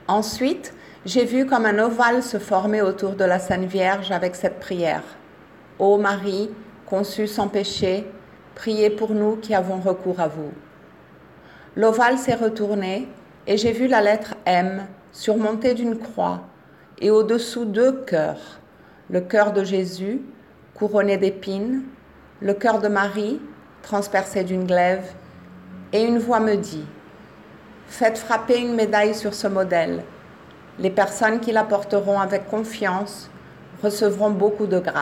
Ensuite, j'ai vu comme un ovale se former autour de la Sainte Vierge avec cette prière. Ô Marie, conçue sans péché, priez pour nous qui avons recours à vous. L'ovale s'est retourné et j'ai vu la lettre M surmontée d'une croix et au-dessous 2 cœurs. Le cœur de Jésus, couronné d'épines, le cœur de Marie, transpercé d'une glaive, et une voix me dit « Faites frapper une médaille sur ce modèle. Les personnes qui la porteront avec confiance recevront beaucoup de grâce. »